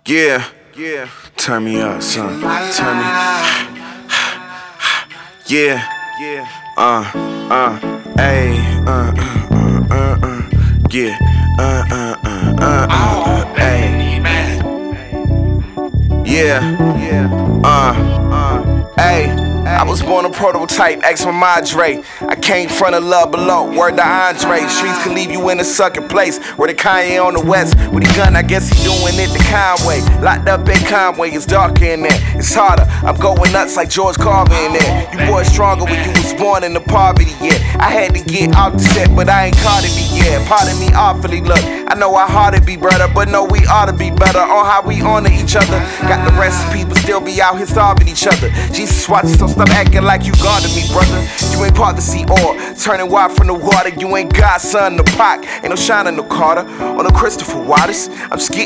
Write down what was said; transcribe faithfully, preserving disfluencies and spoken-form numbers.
Yeah, yeah. Turn me up, son. Turn me. Yeah, yeah. Uh, uh, ayy, uh, uh, uh, uh, uh. Yeah, uh, uh, uh, uh, uh, ayy. Yeah, yeah. Uh, uh, ayy. I was born a prototype, ex my madre. I came from the love below, word to Andre. Streets can leave you in a sucking place. Where the Kanye on the west, with the gun, I guess he doing it the Conway. Locked up in Conway, it's darker in there, it's harder. I'm going nuts like George Carver in there. You boys stronger when you was born in the poverty, yeah. I had to get out the set, but I ain't caught it yet. Pardon me awfully, look. I know I hard to be brother, but no, we ought to be better on how we honor each other. Got the recipe, but still be out here starving each other. Jesus watch, so stop acting like you guarded me, brother. You ain't part to see or turning wild from the water. You ain't God's son, the Pac. Ain't no shining, no Carter, or no Christopher Waters. I'm just getting